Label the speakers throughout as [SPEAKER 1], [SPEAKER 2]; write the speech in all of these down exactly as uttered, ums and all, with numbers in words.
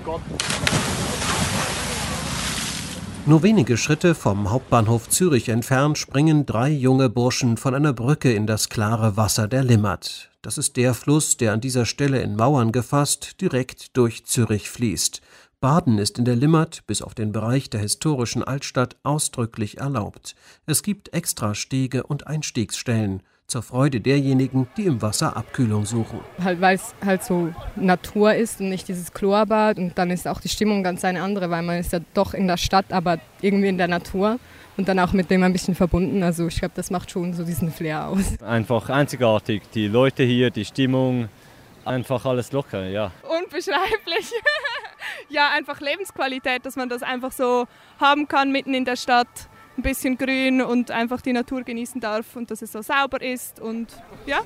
[SPEAKER 1] Gott.
[SPEAKER 2] Nur wenige Schritte vom Hauptbahnhof Zürich entfernt springen drei junge Burschen von einer Brücke in das klare Wasser der Limmat. Das ist der Fluss, der an dieser Stelle in Mauern gefasst direkt durch Zürich fließt. Baden ist in der Limmat bis auf den Bereich der historischen Altstadt ausdrücklich erlaubt. Es gibt Extrastege und Einstiegsstellen, zur Freude derjenigen, die im Wasser Abkühlung suchen.
[SPEAKER 3] Halt, weil es halt so Natur ist und nicht dieses Chlorbad, und dann ist auch die Stimmung ganz eine andere, weil man ist ja doch in der Stadt, aber irgendwie in der Natur und dann auch mit dem ein bisschen verbunden. Also ich glaube, das macht schon so diesen Flair aus.
[SPEAKER 4] Einfach einzigartig, die Leute hier, die Stimmung, einfach alles locker, ja.
[SPEAKER 5] Unbeschreiblich. Ja, einfach Lebensqualität, dass man das einfach so haben kann mitten in der Stadt. Ein bisschen grün und einfach die Natur genießen darf und dass es so sauber ist und ja.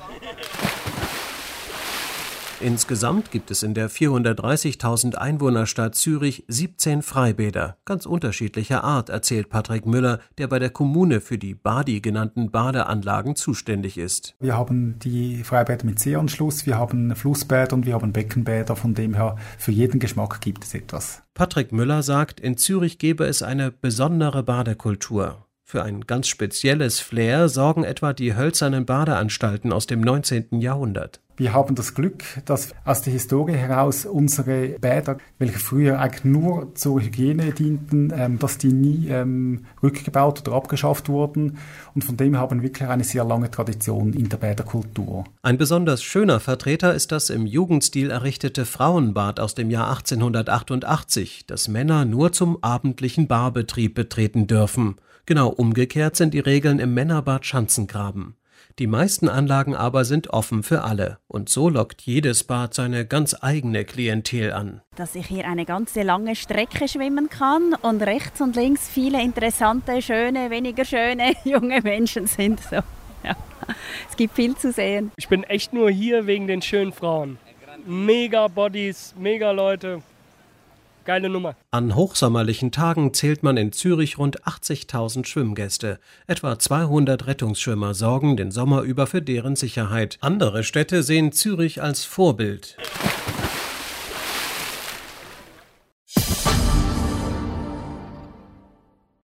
[SPEAKER 2] Insgesamt gibt es in der vierhundertdreißigtausend Einwohnerstadt Zürich siebzehn Freibäder, ganz unterschiedlicher Art, erzählt Patrick Müller, der bei der Kommune für die Badi genannten Badeanlagen zuständig ist.
[SPEAKER 6] Wir haben die Freibäder mit Seeanschluss, wir haben Flussbäder und wir haben Beckenbäder, von dem her für jeden Geschmack gibt es etwas.
[SPEAKER 2] Patrick Müller sagt, in Zürich gebe es eine besondere Badekultur. Für ein ganz spezielles Flair sorgen etwa die hölzernen Badeanstalten aus dem neunzehnten Jahrhundert.
[SPEAKER 6] Wir haben das Glück, dass aus der Historie heraus unsere Bäder, welche früher eigentlich nur zur Hygiene dienten, ähm, dass die nie ähm, rückgebaut oder abgeschafft wurden. Und von dem haben wir wirklich eine sehr lange Tradition in der Bäderkultur.
[SPEAKER 2] Ein besonders schöner Vertreter ist das im Jugendstil errichtete Frauenbad aus dem Jahr achtzehnhundertachtundachtzig, das Männer nur zum abendlichen Barbetrieb betreten dürfen. Genau umgekehrt sind die Regeln im Männerbad Schanzengraben. Die meisten Anlagen aber sind offen für alle. Und so lockt jedes Bad seine ganz eigene Klientel an.
[SPEAKER 7] Dass ich hier eine ganze lange Strecke schwimmen kann und rechts und links viele interessante, schöne, weniger schöne junge Menschen sind. So, ja. Es gibt viel zu sehen.
[SPEAKER 1] Ich bin echt nur hier wegen den schönen Frauen. Mega Bodies, mega Leute. Geile Nummer.
[SPEAKER 2] An hochsommerlichen Tagen zählt man in Zürich rund achtzigtausend Schwimmgäste. Etwa zweihundert Rettungsschwimmer sorgen den Sommer über für deren Sicherheit. Andere Städte sehen Zürich als Vorbild.